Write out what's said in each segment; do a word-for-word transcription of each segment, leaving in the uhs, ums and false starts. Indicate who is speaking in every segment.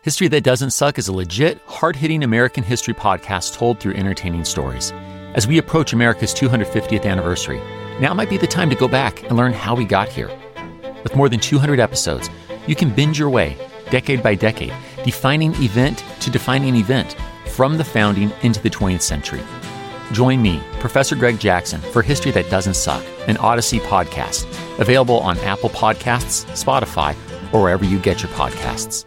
Speaker 1: History That Doesn't Suck is a legit, hard-hitting American history podcast told through entertaining stories. As we approach America's two hundred fiftieth anniversary, now might be the time to go back and learn how we got here. With more than two hundred episodes, you can binge your way, decade by decade, defining event to defining event, from the founding into the twentieth century. Join me, Professor Greg Jackson, for History That Doesn't Suck, an Odyssey podcast, available on Apple Podcasts, Spotify, or wherever you get your podcasts.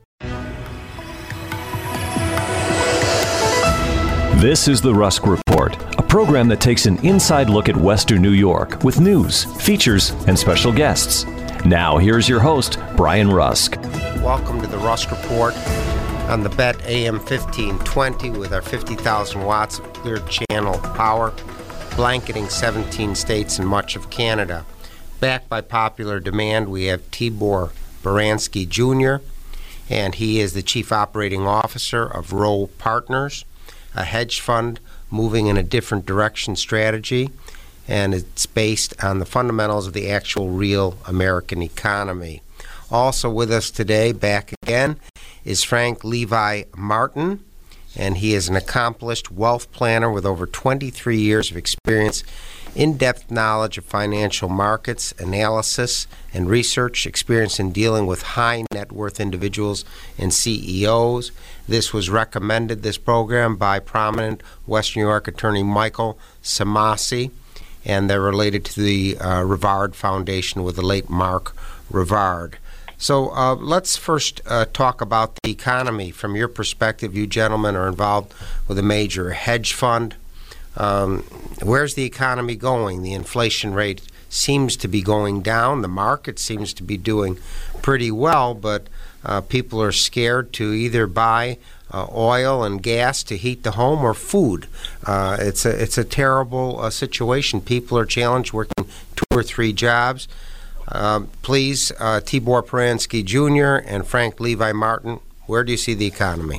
Speaker 2: This is the Rusk Report, a program that takes an inside look at Western New York with news, features, and special guests. Now, here's your host, Brian Rusk.
Speaker 3: Welcome to the Rusk Report on the B E T A M fifteen twenty with our fifty thousand watts of clear channel power, blanketing seventeen states and much of Canada. Backed by popular demand, we have Tibor Baranski Junior, and he is the Chief Operating Officer of Rowe Partners, a hedge fund moving in a different direction strategy, and it's based on the fundamentals of the actual real American economy. Also with us today, back again, is Frank Levi Martin, and he is an accomplished wealth planner with over twenty-three years of experience, in-depth knowledge of financial markets, analysis, and research, experience in dealing with high net worth individuals and C E Os. This was recommended, this program, by prominent Western New York attorney Michael Samasi, and they're related to the uh, Rivard Foundation with the late Mark Rivard. So uh, let's first uh, talk about the economy. From your perspective, you gentlemen are involved with a major hedge fund. Um, where's the economy going? The inflation rate seems to be going down. The market seems to be doing pretty well, but uh, people are scared to either buy uh, oil and gas to heat the home or food. Uh, it's a it's a terrible uh, situation. People are challenged working two or three jobs. Uh, please, uh, Tibor Baranski Junior and Frank Levi Martin, where do you see the economy?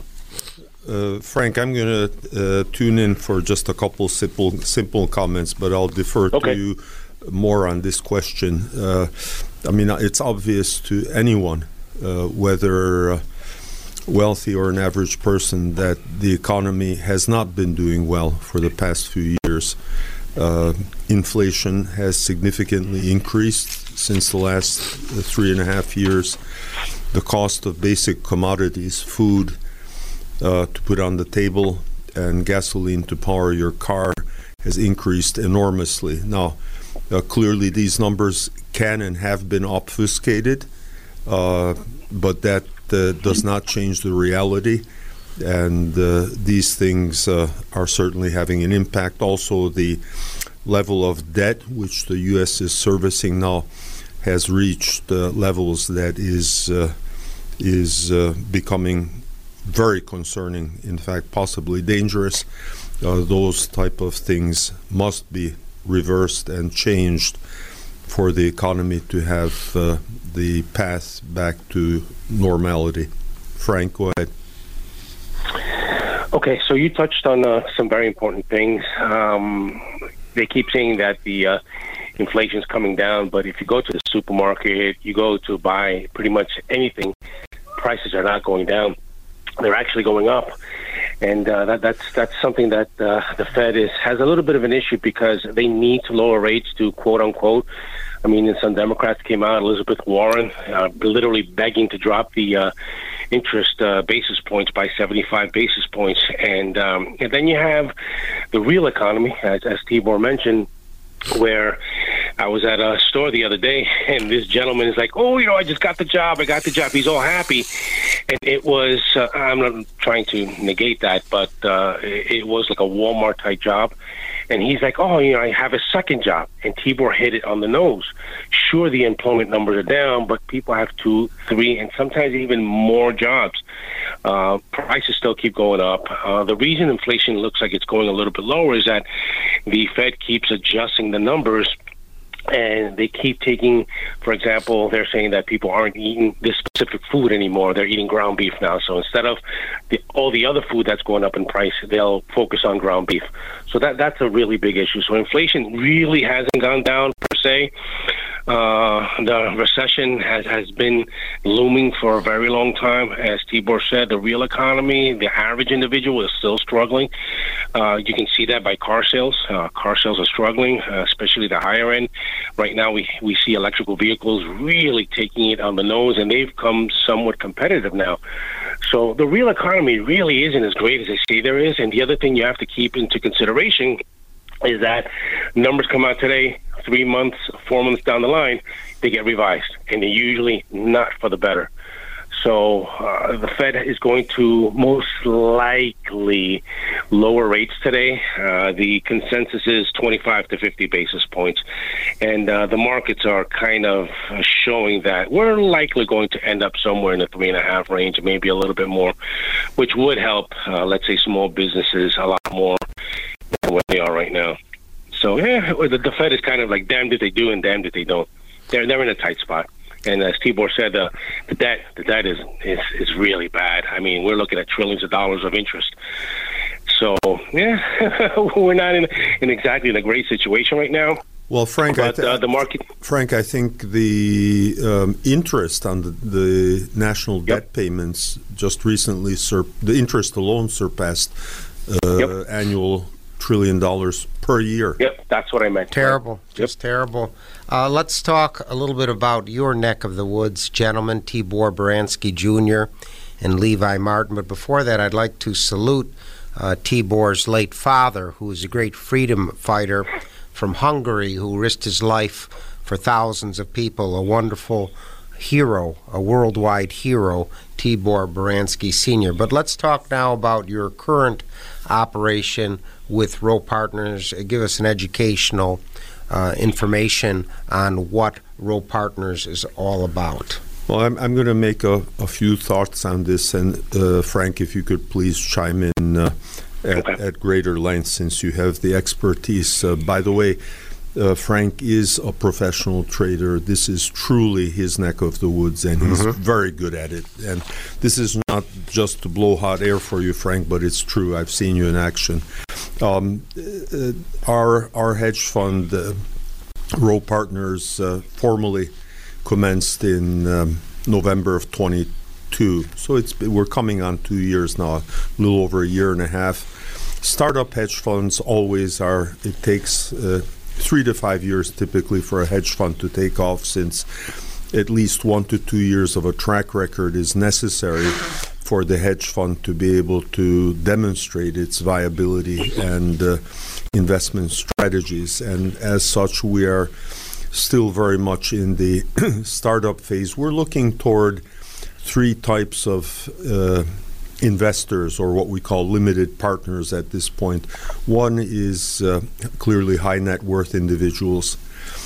Speaker 4: Uh, Frank, I'm going to uh, tune in for just a couple simple simple comments, but I'll defer
Speaker 5: okay.
Speaker 4: to you more on this question. Uh, I mean, it's obvious to anyone, uh, whether uh, wealthy or an average person, that the economy has not been doing well for the past few years. Uh, inflation has significantly increased since the last uh, three and a half years. The cost of basic commodities, food, Uh, to put on the table, and gasoline to power your car has increased enormously. Now, uh, clearly these numbers can and have been obfuscated, uh, but that uh, does not change the reality, and uh, these things uh, are certainly having an impact. Also, the level of debt which the U S is servicing now has reached uh, levels that is uh, is uh, becoming very concerning, in fact, possibly dangerous. Uh, those type of things must be reversed and changed for the economy to have uh, the path back to normality. Frank, go ahead.
Speaker 5: Okay, so you touched on uh, some very important things. Um, they keep saying that the uh, inflation is coming down, but if you go to the supermarket, you go to buy pretty much anything, prices are not going down. They're actually going up, and uh, that, that's that's something that uh, the Fed is has a little bit of an issue, because they need to lower rates to quote unquote. I mean, some Democrats came out, Elizabeth Warren, uh, literally begging to drop the uh, interest uh, basis points by seventy-five basis points, and um, and then you have the real economy, as, as Tibor mentioned, where I was at a store the other day, and this gentleman is like, oh, you know, I just got the job, I got the job. He's all happy. And it was, uh, I'm not trying to negate that, but uh, it, it was like a Walmart-type job. And he's like, oh, you know, I have a second job. And Tibor hit it on the nose. Sure, the employment numbers are down, but people have two, three, and sometimes even more jobs. Uh, prices still keep going up. Uh, the reason inflation looks like it's going a little bit lower is that the Fed keeps adjusting the numbers, and they keep taking, for example, they're saying that people aren't eating this specific food anymore. They're eating ground beef now. So instead of the, all the other food that's going up in price, they'll focus on ground beef. So that that's a really big issue. So inflation really hasn't gone down per se. Uh, the recession has, has been looming for a very long time. As Tibor said, the real economy, the average individual is still struggling. Uh, you can see that by car sales. Uh, car sales are struggling, uh, especially the higher end. Right now, we, we see electrical vehicles really taking it on the nose, and they've come somewhat competitive now. So the real economy really isn't as great as they say there is. And the other thing you have to keep into consideration is that numbers come out today, three months, four months down the line, they get revised, and they're usually not for the better. So uh, the Fed is going to most likely lower rates today. Uh, the consensus is twenty-five to fifty basis points, and uh, the markets are kind of showing that we're likely going to end up somewhere in the three and a half range, maybe a little bit more, which would help, uh, let's say, small businesses a lot more than what they are right now. So yeah, the, the Fed is kind of like damned if they do and damned if they don't. They're they're in a tight spot. And as Tibor said, uh, the debt the debt is, is is really bad. I mean, we're looking at trillions of dollars of interest. So yeah, we're not in in exactly in a great situation right now.
Speaker 4: Well, Frank,
Speaker 5: but,
Speaker 4: I th-
Speaker 5: uh, the market.
Speaker 4: Frank, I think the um, interest on the, the national
Speaker 5: Yep.
Speaker 4: debt payments just recently sur- the interest alone surpassed uh,
Speaker 5: Yep.
Speaker 4: annual trillion dollars per year.
Speaker 5: Yep, that's what I meant.
Speaker 3: Terrible,
Speaker 5: Yep.
Speaker 3: just terrible. Uh, let's talk a little bit about your neck of the woods, gentlemen, Tibor Baranski Junior and Levi Martin. But before that, I'd like to salute uh, Tibor's late father, who was a great freedom fighter from Hungary, who risked his life for thousands of people, a wonderful hero, a worldwide hero, Tibor Baranski Senior But let's talk now about your current operation with Rowe Partners. Give us an educational uh, information on what Rowe Partners is all about.
Speaker 4: Well, I'm, I'm going to make a, a few thoughts on this, and uh, Frank, if you could please chime in uh, at,
Speaker 5: Okay.
Speaker 4: at greater length since you have the expertise. Uh, by the way, uh, Frank is a professional trader. This is truly his neck of the woods, and he's very good at it. And this is not just to blow hot air for you, Frank, but it's true. I've seen you in action. Um, uh, our our hedge fund, uh, Rowe Partners, uh, formally commenced in um, November of twenty-two. So it's we're coming on two years now, a little over a year and a half. Startup hedge funds always are. It takes uh, three to five years typically for a hedge fund to take off, since at least one to two years of a track record is necessary for the hedge fund to be able to demonstrate its viability and uh, investment strategies. And as such, we are still very much in the startup phase. We're looking toward three types of uh, investors, or what we call limited partners at this point. One is uh, clearly high net worth individuals.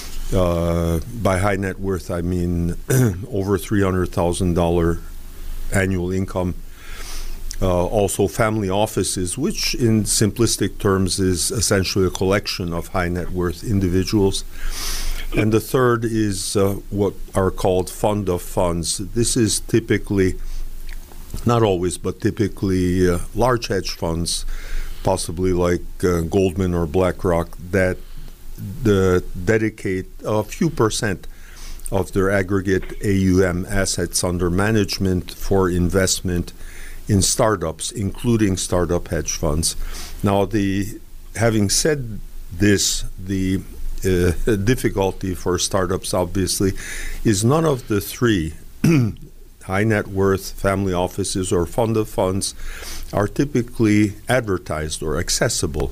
Speaker 4: Uh, by high net worth, I mean over three hundred thousand dollars annual income. Uh, also family offices, which in simplistic terms is essentially a collection of high net worth individuals. And the third is uh, what are called fund of funds. This is typically, not always, but typically uh, large hedge funds, possibly like uh, Goldman or BlackRock, that the dedicate a few percent of their aggregate A U M, assets under management, for investment in startups, including startup hedge funds. Now, the having said this, the uh, difficulty for startups, obviously, is none of the three, high net worth, family offices, or fund of funds, are typically advertised or accessible.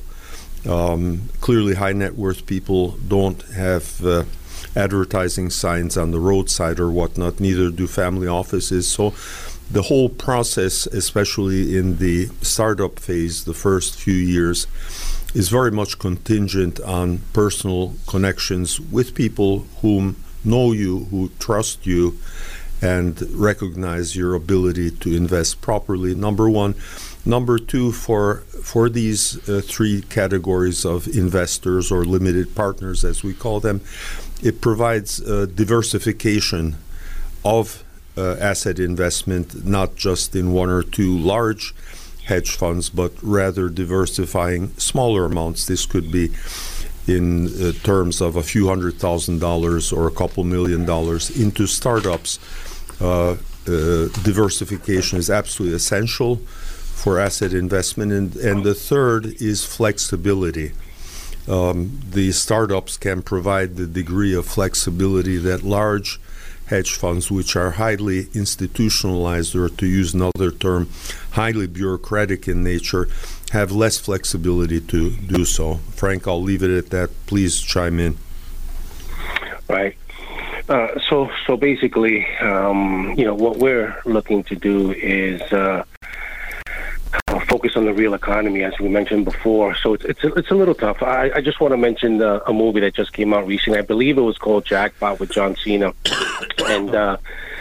Speaker 4: Um, clearly, high net worth people don't have uh, advertising signs on the roadside or whatnot, neither do family offices. So the whole process, especially in the startup phase, the first few years, is very much contingent on personal connections with people whom know you, who trust you, and recognize your ability to invest properly, number one. Number two, for for these uh, three categories of investors, or limited partners as we call them, it provides uh, diversification of uh, asset investment, not just in one or two large hedge funds, but rather diversifying smaller amounts. This could be in uh, terms of a few hundred thousand dollars or a couple million dollars into startups. Uh, uh, diversification is absolutely essential for asset investment. And, and the third is flexibility. Um, the startups can provide the degree of flexibility that large hedge funds, which are highly institutionalized, or to use another term, highly bureaucratic in nature, have less flexibility to do so. Frank, I'll leave it at that. Please chime in.
Speaker 5: Right. Uh, so, so basically, um, you know, what we're looking to do is uh, focus on the real economy, as we mentioned before. So it's it's a, it's a little tough. I, I just want to mention uh, a movie that just came out recently. I believe it was called Jackpot with John Cena, and uh,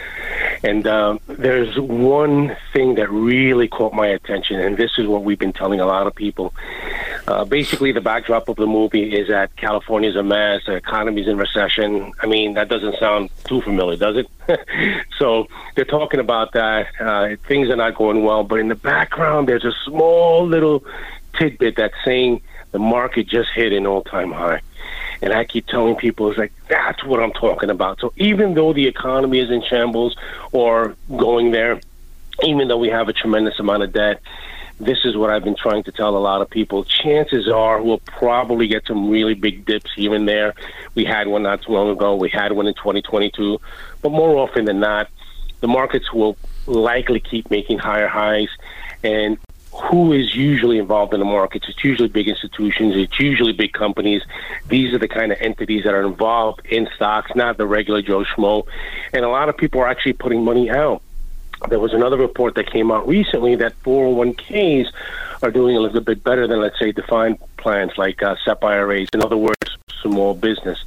Speaker 5: and uh, there's one thing that really caught my attention, and this is what we've been telling a lot of people. Uh, basically, the backdrop of the movie is that California's a mess, the economy's in recession. I mean, that doesn't sound too familiar, does it? So they're talking about that. Uh, things are not going well, but in the background, there's a small little tidbit that's saying the market just hit an all-time high. And I keep telling people, it's like, that's what I'm talking about. So even though the economy is in shambles or going there, even though we have a tremendous amount of debt, this is what I've been trying to tell a lot of people. Chances are we'll probably get some really big dips here and there. We had one not too long ago. We had one in twenty twenty-two. But more often than not, the markets will likely keep making higher highs. And who is usually involved in the markets? It's usually big institutions. It's usually big companies. These are the kind of entities that are involved in stocks, not the regular Joe Schmo. And a lot of people are actually putting money out. There was another report that came out recently that four oh one k's are doing a little bit better than, let's say, defined plans like uh, S E P I R As. In other words, small business.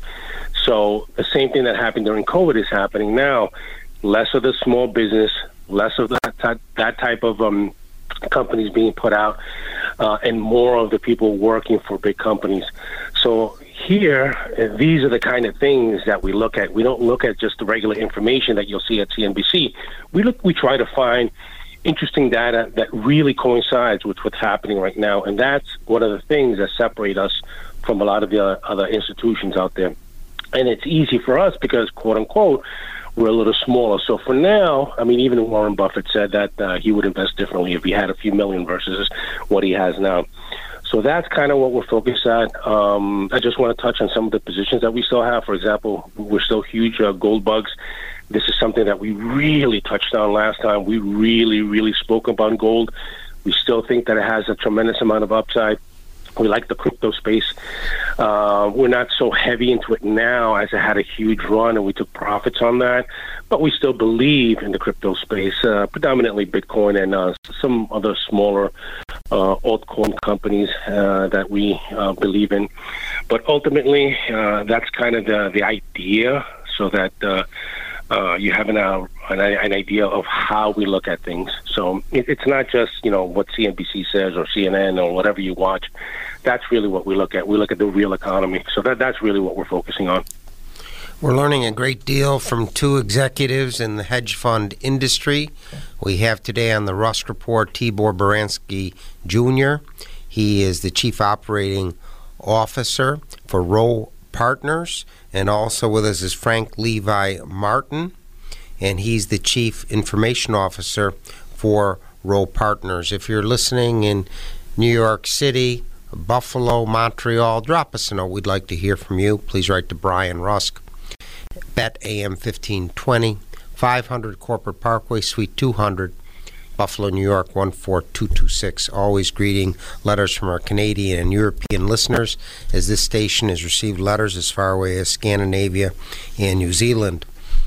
Speaker 5: So the same thing that happened during COVID is happening now. Less of the small business, less of that type, that type of um, companies being put out, uh, and more of the people working for big companies. So here, uh, these are the kind of things that we look at. We don't look at just the regular information that you'll see at C N B C. We look, we try to find interesting data that really coincides with what's happening right now, and that's one of the things that separate us from a lot of the other, other institutions out there. And it's easy for us because, quote unquote, we're a little smaller. So for now, I mean, even Warren Buffett said that uh, he would invest differently if he had a few million versus what he has now. So that's kind of what we're focused at. Um, I just want to touch on some of the positions that we still have. For example, we're still huge uh, gold bugs. This is something that we really touched on last time. We really, really spoke about gold. We still think that it has a tremendous amount of upside. We like the crypto space. Uh, we're not so heavy into it now as it had a huge run, and we took profits on that. But we still believe in the crypto space, uh, predominantly Bitcoin and uh, some other smaller uh, altcoin companies uh, that we uh, believe in. But ultimately, uh, that's kind of the, the idea, so that uh, uh, you have an, uh, an, an idea of how we look at things. So it, it's not just, you know, what C N B C says or C N N or whatever you watch. That's really what we look at. We look at the real economy. So that that's really what we're focusing on.
Speaker 3: We're learning a great deal from two executives in the hedge fund industry. We have today on the Rusk Report Tibor Baranski Junior He is the Chief Operating Officer for Rowe Partners. And also with us is Frank Levi Martin, and he's the Chief Information Officer for Rowe Partners. If you're listening in New York City, Buffalo, Montreal, drop us a note. We'd like to hear from you. Please write to Brian Rusk, B E T A M fifteen twenty, five hundred Corporate Parkway, Suite two hundred, Buffalo, New York, one four two two six. Always greeting letters from our Canadian and European listeners, as this station has received letters as far away as Scandinavia and New Zealand.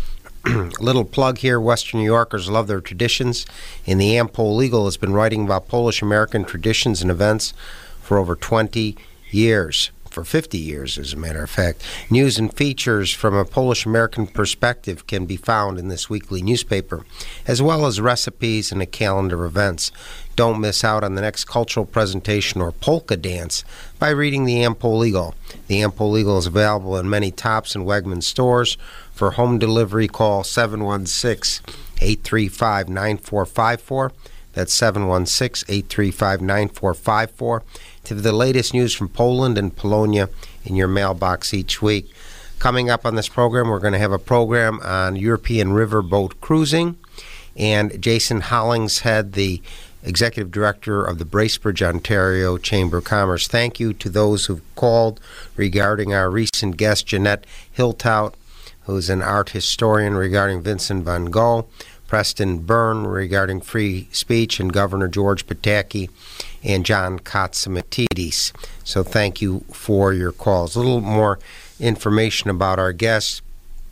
Speaker 3: Little plug here, Western New Yorkers love their traditions, and the Am-Pol Eagle has been writing about Polish-American traditions and events for over twenty years, for fifty years as a matter of fact. News and features from a Polish-American perspective can be found in this weekly newspaper, as well as recipes and a calendar of events. Don't miss out on the next cultural presentation or polka dance by reading the Am-Pol Eagle. The Am-Pol Eagle is available in many Tops and Wegmans stores. For home delivery, call seven one six, eight three five, nine four five four. That's seven one six, eight three five, nine four five four. To the latest news from Poland and Polonia in your mailbox each week. Coming up on this program, we're going to have a program on European riverboat cruising. And Jason Hollingshead, the Executive Director of the Bracebridge, Ontario Chamber of Commerce. Thank you to those who've called regarding our recent guest, Jeanette Hiltout, who's an art historian regarding Vincent van Gogh, Preston Byrne regarding free speech, and Governor George Pataki, and John Katsimatidis. So thank you for your calls. A little more information about our guests.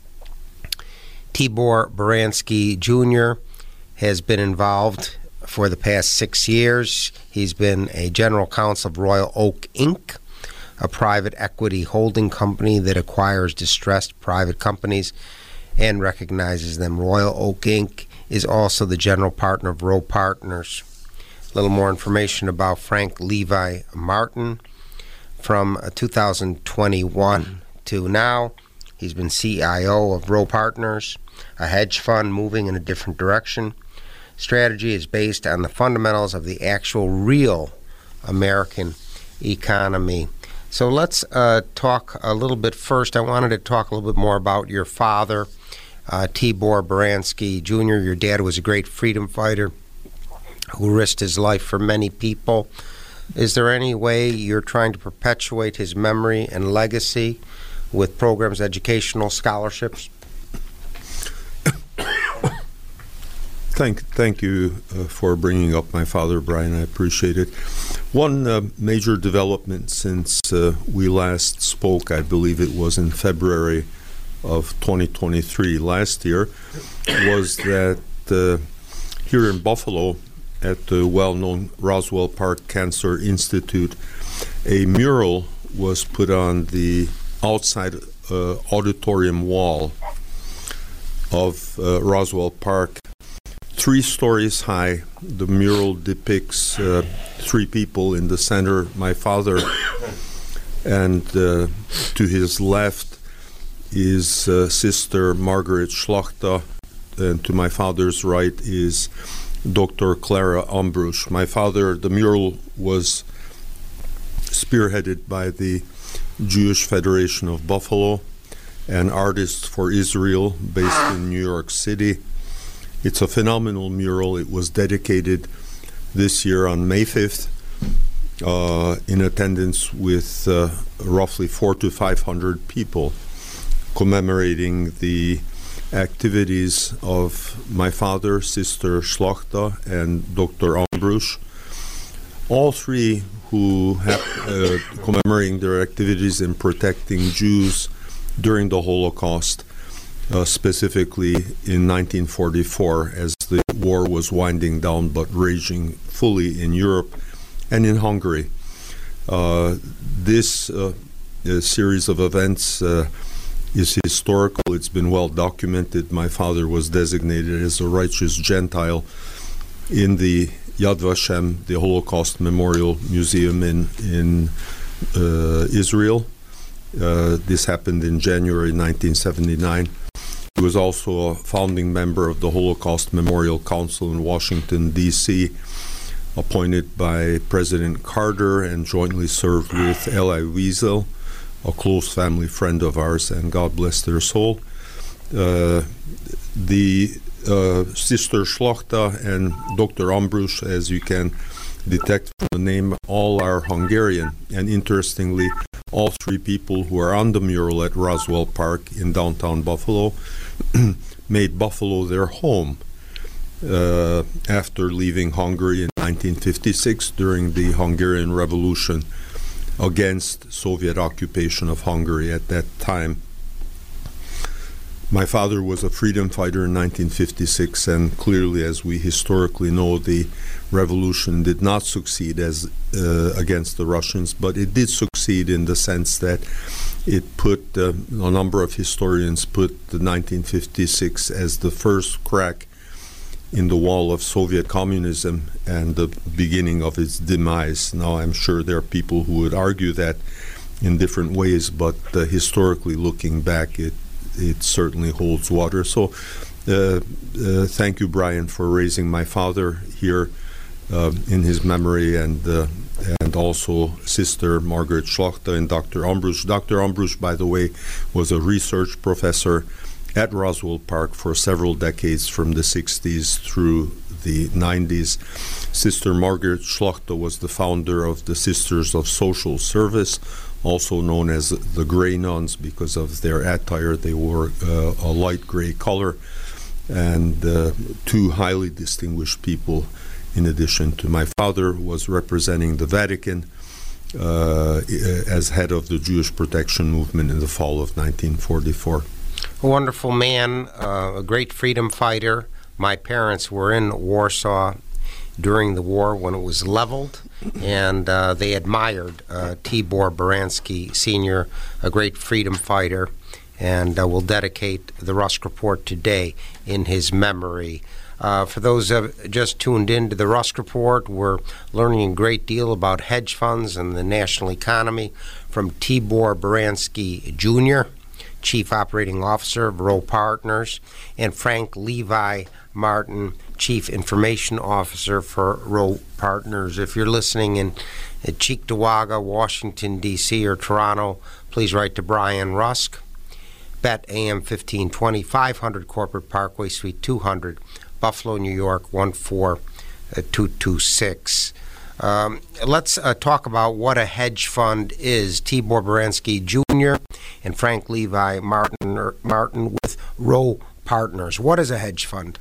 Speaker 3: Tibor Baranski Junior has been involved for the past six years. He's been a general counsel of Royal Oak Incorporated, a private equity holding company that acquires distressed private companies and recognizes them. Royal Oak Incorporated is also the general partner of Rowe Partners. A little more information about Frank Levi Martin. From two thousand twenty-one to now, he's been C I O of Rowe Partners, a hedge fund moving in a different direction. Strategy is based on the fundamentals of the actual real American economy. So let's uh, talk a little bit first. I wanted to talk a little bit more about your father, uh, Tibor Baranski Junior Your dad was a great freedom fighter who risked his life for many people. Is there any way you're trying to perpetuate his memory and legacy with programs, educational scholarships?
Speaker 4: Thank, thank you uh, for bringing up my father, Brian. I appreciate it. One uh, major development since uh, we last spoke, I believe it was in February of twenty twenty-three last year, was that uh, here in Buffalo, at the well-known Roswell Park Cancer Institute, a mural was put on the outside uh, auditorium wall of uh, Roswell Park. Three stories high. The mural depicts uh, three people. In the center, my father, and uh, to his left is uh, Sister Margaret Schlachter, and to my father's right is Doctor Clara Ambrusch. My father, the mural was spearheaded by the Jewish Federation of Buffalo, an artist for Israel based in New York City. It's a phenomenal mural. It was dedicated this year on May fifth uh, in attendance with uh, roughly four to five hundred people, commemorating the activities of my father, Sister Schlachter, and Doctor Ambrusch. All three who have uh, commemorating their activities in protecting Jews during the Holocaust. Uh, specifically in nineteen forty-four, as the war was winding down but raging fully in Europe and in Hungary. Uh, this uh, series of events uh, is historical. It's been well documented. My father was designated as a righteous Gentile in the Yad Vashem, the Holocaust Memorial Museum in, in uh, Israel. Uh, this happened in January nineteen seventy-nine. He was also a founding member of the Holocaust Memorial Council in Washington, D C, appointed by President Carter, and jointly served with Elie Wiesel, a close family friend of ours, and God bless their soul. Uh, the uh, Sister Schlachter and Doctor Ambrusch, as you can detect from the name, all are Hungarian. And interestingly, all three people who are on the mural at Roswell Park in downtown Buffalo made Buffalo their home uh, after leaving Hungary in nineteen fifty-six during the Hungarian Revolution against Soviet occupation of Hungary at that time. My father was a freedom fighter in nineteen fifty-six, and clearly, as we historically know, the revolution did not succeed as uh, against the Russians, but it did succeed in the sense that it put, uh, a number of historians put the nineteen fifty-six as the first crack in the wall of Soviet communism and the beginning of its demise. Now, I'm sure there are people who would argue that in different ways, but uh, historically looking back, it it certainly holds water. So uh, uh, thank you, Brian, for raising my father here uh, in his memory, and uh, and also Sister Margaret Schlachter and Doctor Ambrusch. Doctor Ambrusch, by the way, was a research professor at Roswell Park for several decades, from the sixties through the nineties. Sister Margaret Schlachter was the founder of the Sisters of Social Service, also known as the Gray Nuns because of their attire. They wore uh, a light gray color, and uh, two highly distinguished people. In addition to my father, was representing the Vatican uh, as head of the Jewish Protection Movement in the fall of nineteen forty-four.
Speaker 3: A wonderful man, uh, a great freedom fighter. My parents were in Warsaw during the war when it was leveled, and uh, they admired uh, Tibor Baranski Senior, a great freedom fighter, and uh, will dedicate the Rusk Report today in his memory. Uh, for those who have just tuned in to the Rusk Report, we're learning a great deal about hedge funds and the national economy from Tibor Baranski Junior, Chief Operating Officer of Rowe Partners, and Frank Levi Martin, Chief Information Officer for Rowe Partners. If you're listening in Cheektowaga, Washington, D C, or Toronto, please write to Brian Rusk, B E T A M fifteen twenty, five hundred Corporate Parkway, Suite two hundred, Buffalo, New York, one four two two six. Um, let's uh, talk about what a hedge fund is. Tibor Baranski Junior and Frank Levi Martin, or Martin with Rowe Partners. What is a hedge fund?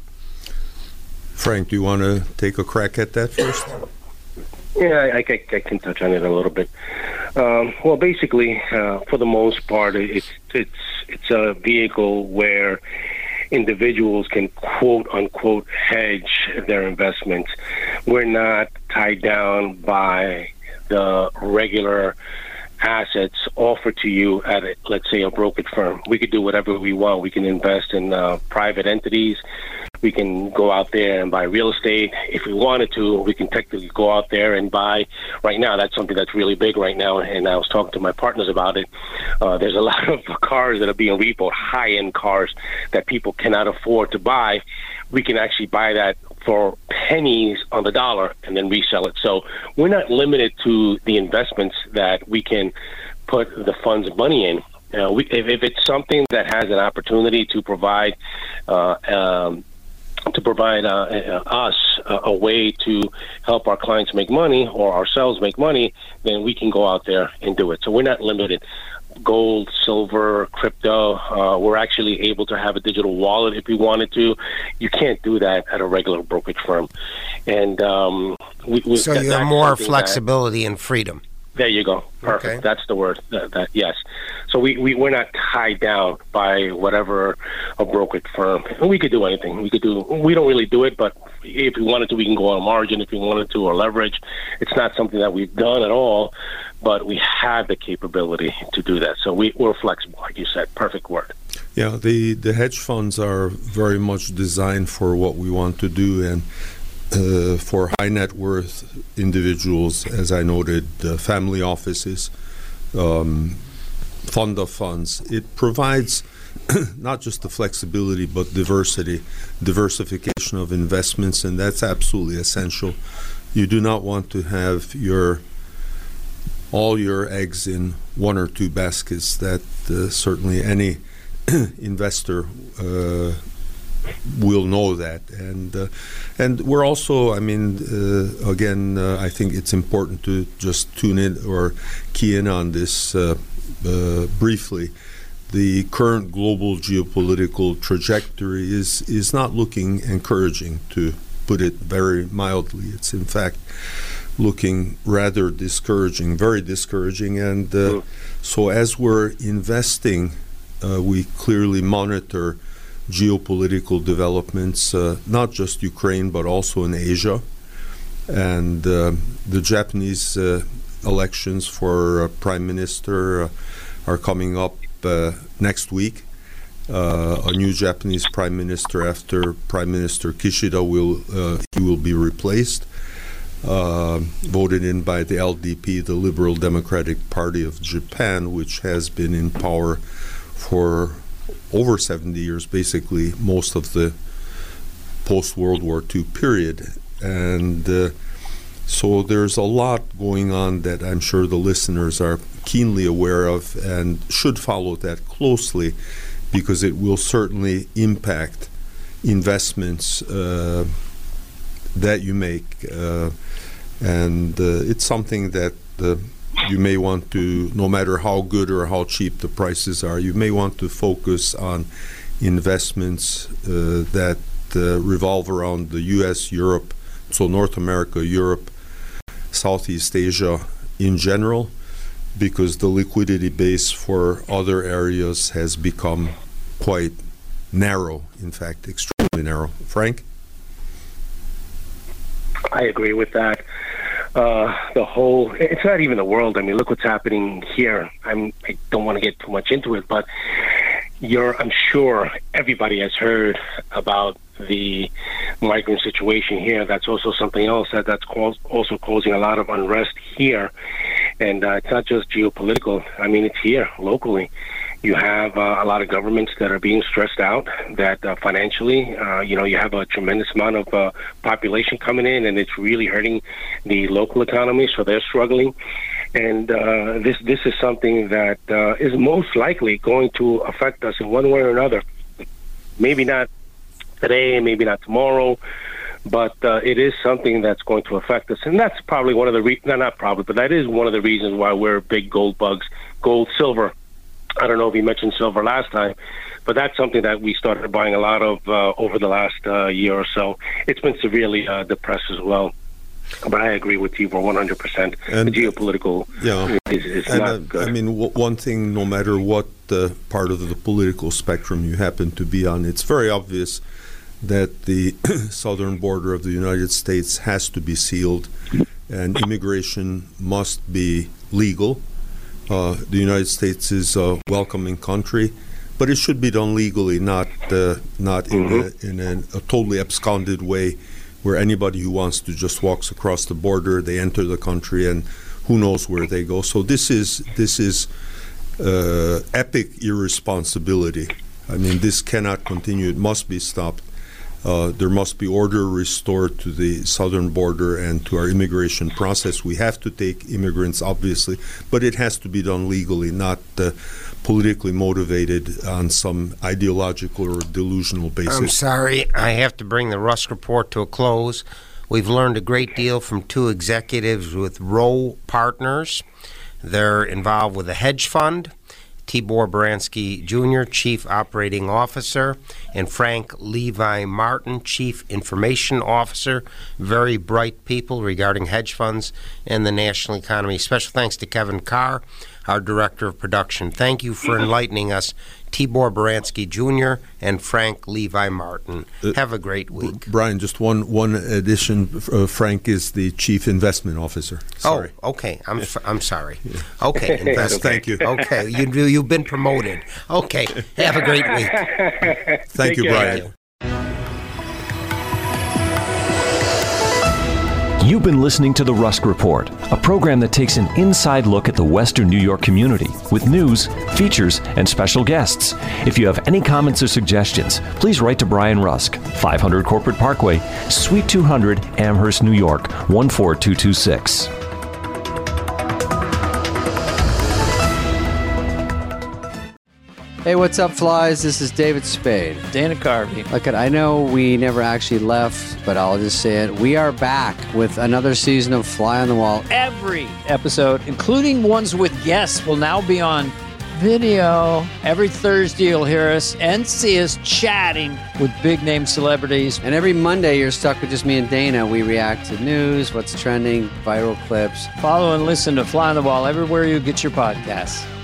Speaker 4: Frank, do you want to take a crack at that first?
Speaker 5: Yeah, I, I, I can touch on it a little bit. Um, well, basically, uh, for the most part, it's it's it's a vehicle where individuals can quote unquote hedge their investments. We're not tied down by the regular assets offered to you at, a, let's say, a brokerage firm. We could do whatever we want. We can invest in uh, private entities. We can go out there and buy real estate. If we wanted to, we can technically go out there and buy. Right now, that's something that's really big right now, and I was talking to my partners about it. Uh, there's a lot of cars that are being repoed, high-end cars that people cannot afford to buy. We can actually buy that for pennies on the dollar and then resell it. So we're not limited to the investments that we can put the fund's money in. Uh, we, if, if it's something that has an opportunity to provide uh, um, to provide uh, uh, us uh, a way to help our clients make money or ourselves make money, then we can go out there and do it. So we're not limited. Gold, silver, crypto, uh, we're actually able to have a digital wallet if we wanted to. You can't do that at a regular brokerage firm. And um, we, we,
Speaker 3: So
Speaker 5: that,
Speaker 3: you have more flexibility that, and freedom.
Speaker 5: There you go. Perfect. Okay. That's the word. That, that, yes. So we, we, we're not tied down by whatever a brokerage firm. We could do anything. We could do. We don't really do it, but if we wanted to, we can go on margin if we wanted to, or leverage. It's not something that we've done at all, but we have the capability to do that. So we, we're flexible, like you said. Perfect word.
Speaker 4: Yeah, the, the hedge funds are very much designed for what we want to do, and Uh, for high net worth individuals, as I noted, uh, family offices, um, fund of funds. It provides not just the flexibility, but diversity, diversification of investments, and that's absolutely essential. You do not want to have your all your eggs in one or two baskets. That uh, certainly any investor uh, will know that, and uh, and we're also, I mean, uh, again, uh, I think it's important to just tune in or key in on this uh, uh, briefly. The current global geopolitical trajectory is is not looking encouraging, to put it very mildly. It's in fact looking rather discouraging, very discouraging, and uh, so as we're investing, uh, we clearly monitor geopolitical developments, uh, not just Ukraine, but also in Asia. And uh, the Japanese uh, elections for uh, Prime Minister uh, are coming up uh, next week. Uh, a new Japanese Prime Minister after Prime Minister Kishida will uh, he will be replaced, uh, voted in by the L D P, the Liberal Democratic Party of Japan, which has been in power for over seventy years, basically most of the post-World War Two period. And uh, So there's a lot going on that I'm sure the listeners are keenly aware of and should follow that closely, because it will certainly impact investments uh, that you make. Uh, and uh, it's something that uh, you may want to, no matter how good or how cheap the prices are, you may want to focus on investments uh, that uh, revolve around the U S, Europe, so North America, Europe, Southeast Asia in general, because the liquidity base for other areas has become quite narrow, in fact, extremely narrow. Frank?
Speaker 5: I agree with that. Uh, the whole, it's not even the world. I mean, look what's happening here. I'm, I don't want to get too much into it, but you're, I'm sure everybody has heard about the migrant situation here. That's also something else that, that's also causing a lot of unrest here. And uh, it's not just geopolitical. I mean, it's here locally. You have uh, a lot of governments that are being stressed out, that uh, financially, uh, you know, you have a tremendous amount of uh, population coming in, and it's really hurting the local economy, so they're struggling. And uh, this this is something that uh, is most likely going to affect us in one way or another. Maybe not today, maybe not tomorrow, but uh, it is something that's going to affect us. And that's probably one of the, re- no, not probably, but that is one of the reasons why we're big gold bugs, gold, silver. I don't know if you mentioned silver last time, but that's something that we started buying a lot of uh, over the last uh, year or so. It's been severely uh, depressed as well. But I agree with you for one hundred percent. And the geopolitical
Speaker 4: yeah,
Speaker 5: is, is
Speaker 4: and,
Speaker 5: not
Speaker 4: uh,
Speaker 5: good.
Speaker 4: I mean, w- one thing, no matter what uh, part of the political spectrum you happen to be on, it's very obvious that the southern border of the United States has to be sealed, and immigration must be legal. Uh, the United States is a welcoming country, but it should be done legally, not uh, not mm-hmm. in, a, in a, a totally absconded way, where anybody who wants to just walks across the border, they enter the country, and who knows where they go. So this is this is uh, epic irresponsibility. I mean, this cannot continue. It must be stopped. Uh, there must be order restored to the southern border and to our immigration process. We have to take immigrants, obviously, but it has to be done legally, not uh, politically motivated on some ideological or delusional basis.
Speaker 3: I'm sorry, I have to bring the Rusk Report to a close. We've learned a great deal from two executives with Rowe Partners. They're involved with a hedge fund. Tibor Baranski Junior, Chief Operating Officer, and Frank Levi Martin, Chief Information Officer. Very bright people regarding hedge funds and the national economy. Special thanks to Kevin Carr, our Director of Production. Thank you for enlightening us, Tibor Baranski Junior and Frank Levi Martin. Uh, Have a great week.
Speaker 4: Brian, just one one addition. Uh, Frank is the Chief Investment Officer. Sorry.
Speaker 3: Oh, okay. I'm f- I'm sorry. Okay.
Speaker 4: Invest- Thank you.
Speaker 3: Okay. You, you've been promoted. Okay. Have a great week.
Speaker 4: Thank
Speaker 5: Take
Speaker 4: you,
Speaker 5: care.
Speaker 4: Brian.
Speaker 2: You've been listening to The Rusk Report, a program that takes an inside look at the Western New York community with news, features, and special guests. If you have any comments or suggestions, please write to Brian Rusk, five hundred Corporate Parkway, Suite two hundred, Amherst, New York, one four two two six.
Speaker 6: Hey, what's up, flies? This is David Spade.
Speaker 7: Dana Carvey.
Speaker 6: Look, I know we never actually left, but I'll just say it. We are back with another season of Fly on the Wall.
Speaker 7: Every episode, including ones with guests, will now be on video. Every Thursday, you'll hear us and see us chatting with big-name celebrities.
Speaker 6: And every Monday, you're stuck with just me and Dana. We react to news, what's trending, viral clips.
Speaker 7: Follow and listen to Fly on the Wall everywhere you get your podcasts.